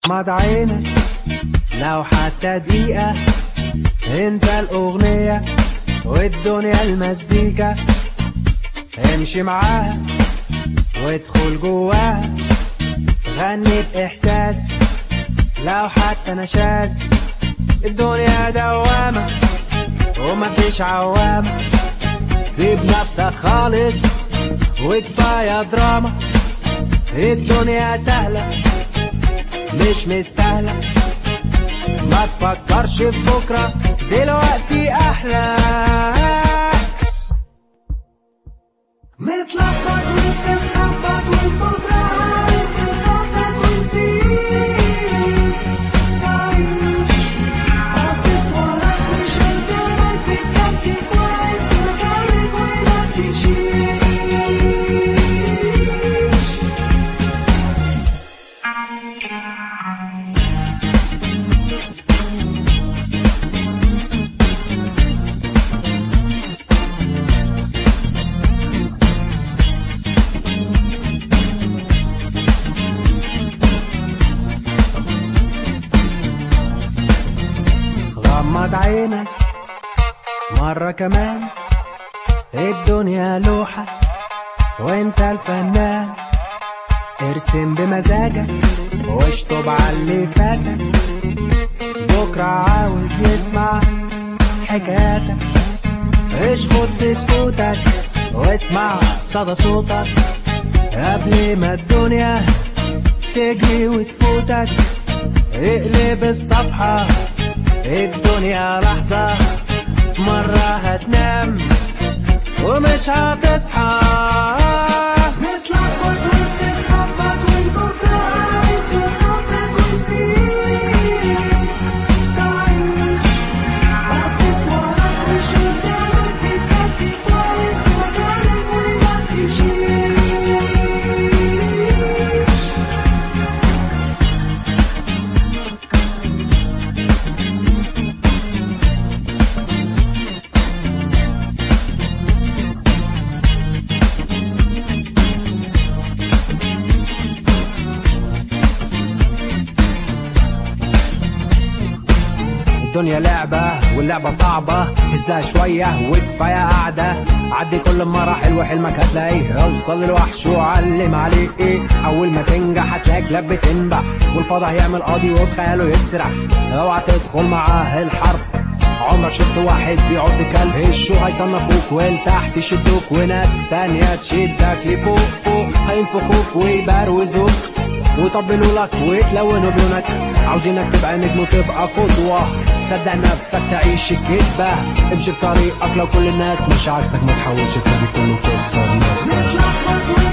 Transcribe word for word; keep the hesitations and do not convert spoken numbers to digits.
غمض عينك لو حتى دقيقة، انت الأغنية والدنيا المزيكا. امشي معاها وادخل جواها، غني بإحساس لو حتى نشاز. الدنيا دوامة ومفيش عوامة، سيب نفسك خالص وكفاية دراما. الدنيا سهلة مش مستاهلة، ما تفكرش في بكرة، دلوقتي أحلى. متلخبط وبتتخبط والبكرة عارف بتخطط ونسيت تعيش، باصص وراك مش قدامك، بتكتف واقف في مكانك وما بتمشيش. غمض عينك مرة كمان، الدنيا لوحة وانت الفنان. ارسم بمزاجك واشطب على اللي فاتك، بكرة عاوز يسمع حكاياتك. اشخط في سكوتك واسمع صدى صوتك، قبل ما الدنيا تجري وتفوتك. اقلب الصفحة، الدنيا لحظة مرة هتنام ومش هتصحى. متلخبط وبتتخبط والبكرة عارف بتخطط ونسيت تعيش، باصص وراك مش قدامك، بتكتف واقف في مكانك وما بتمشيش. الدنيا لعبة واللعبة صعبة، هزها شوية وكفاية قاعدة. عدي كل مراحل وحلمك هتلاقيه، اوصل للوحش وعلم عليه ايه. اول ما تنجح هتلاقي كلاب بتنبح، والفضا هيعمل قاضي وبخياله يسرح. اوعى تدخل معاه الحرب، عمرك شفت واحد بيعض كلب؟ الشو هيصنفوك والتحت يشدوك، وناس تانية تشدك لفوق فوق، هينفخوك ويبروزوك ويطبلوا لك ويتلونوا بلونك. عاوزينك تبقى نجم وتبقى قدوة، صدق نفسك تعيش الكدبة. امشي في طريقك لو كل الناس مش عكسك، ما تحاولش تلاقي كله تخسر نفسك.